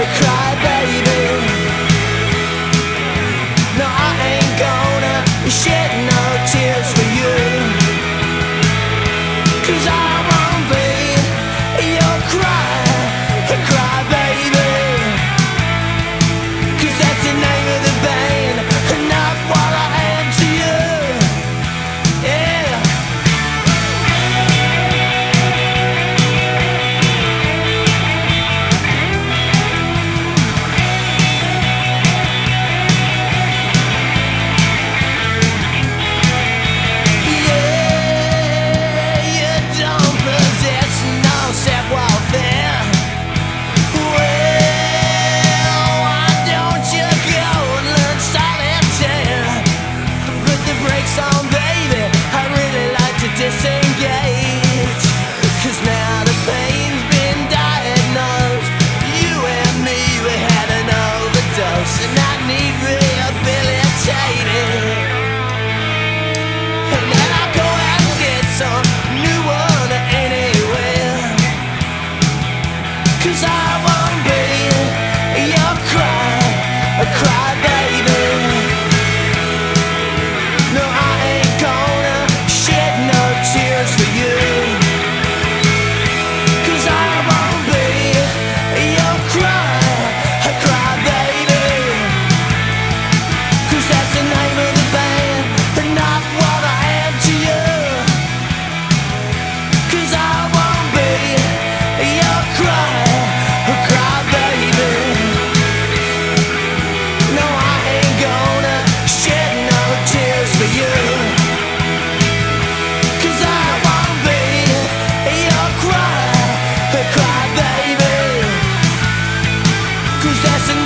cry baby. No, I ain't gonna shed no tears for you, 'cause I won't be your cry baby, 'cause that's the name of the band and not what I am to you. Yeah. Disengage, 'cause now the pain's been diagnosed. You and me, we had an overdose, and I need rehabilitating. And then I'll go out and get some new one anywhere, 'cause I won't be your cry baby. No, I ain't gonna shed no tears for you, 'cause I won't be your cry baby, 'cause that's the name of the band and not what I am to you, 'cause I won't be your cry baby. No, I ain't gonna shed no tears for you, 'cause I won't be your cry baby, 'cause that's the